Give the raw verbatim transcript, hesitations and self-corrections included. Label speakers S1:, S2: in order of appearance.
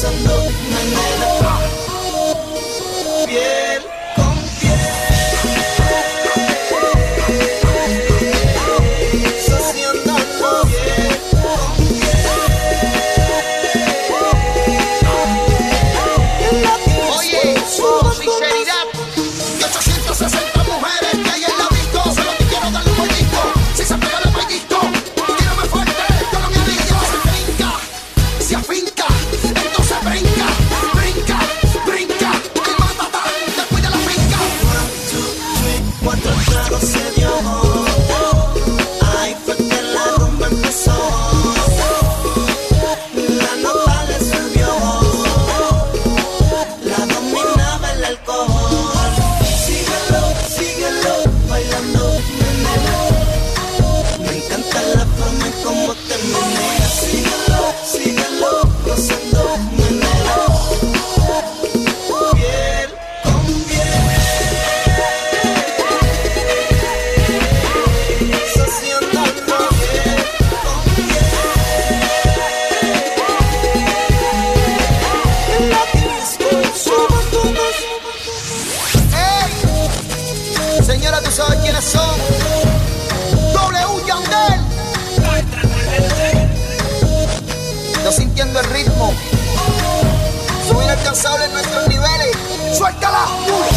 S1: rozando meneo, piel con piel, saciando piel con piel. Oye, con sinceridad, y ochocientas sesenta mujeres que hay en la disco, solo te quiero dar un poquito. Si se pega el pellizco, tírame fuerte, yo no me anillo. Se brinca, se afinca, entonces brinca, brinca, brinca, el matatán después de la finca. One, two, three, cuatro tragos se dio. Ahí fue que la rumba empezó. La nota le subió, la dominaba el alcohol. Síguelo, síguelo, bailando meneo. Me encanta la forma en cómo te meneas. Síguelo, síguelo, rozando meneo, piel con piel, saciando piel con piel. En la disco somos todos. ¡Ey! Señora, tú sabes quiénes son. W Yandel. Yo sintiendo el ritmo. Son inalcanzables nuestros niveles. ¡Suéltala!